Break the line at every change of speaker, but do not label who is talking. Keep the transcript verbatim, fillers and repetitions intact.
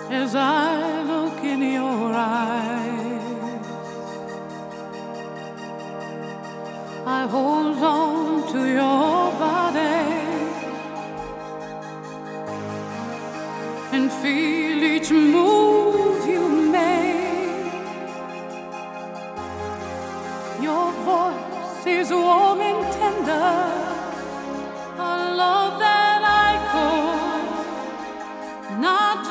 as I look in your eyes. I hold on to your body and feel each move you make. Your voice is warm and tender,